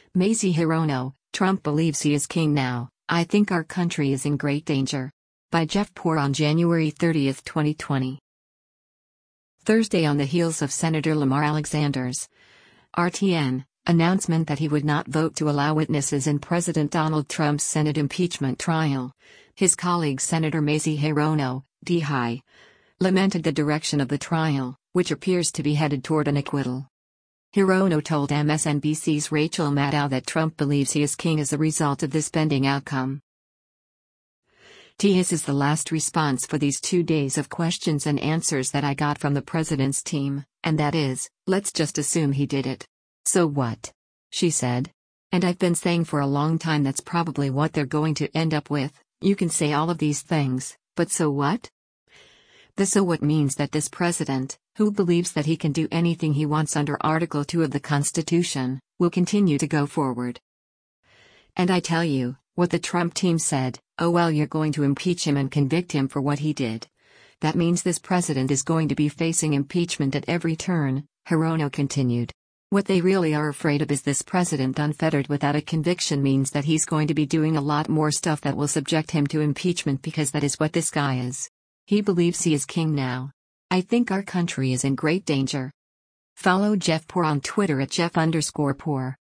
Mazie Hirono, Trump believes he is king now. I think our country is in great danger. By Jeff Poor on January 30, 2020. Thursday, on the heels of Senator Lamar Alexander's RTN announcement that he would not vote to allow witnesses in President Donald Trump's Senate impeachment trial, his colleague Senator Mazie Hirono, D-High, lamented the direction of the trial, which appears to be headed toward an acquittal. Hirono told MSNBC's Rachel Maddow that Trump believes he is king as a result of this pending outcome. This is the last response for these 2 days of questions and answers that I got from the president's team, and that is, let's just assume he did it. So what? She said. And I've been saying for a long time that's probably what they're going to end up with. You can say all of these things, but so what? The so what means that this president, who believes that he can do anything he wants under Article 2 of the Constitution, will continue to go forward. And I tell you, what the Trump team said, oh well, you're going to impeach him and convict him for what he did. That means this president is going to be facing impeachment at every turn, Hirono continued. What they really are afraid of is this president unfettered without a conviction means that he's going to be doing a lot more stuff that will subject him to impeachment, because that is what this guy is. He believes he is king now. I think our country is in great danger. Follow Jeff Poor on Twitter at Jeff_Poor.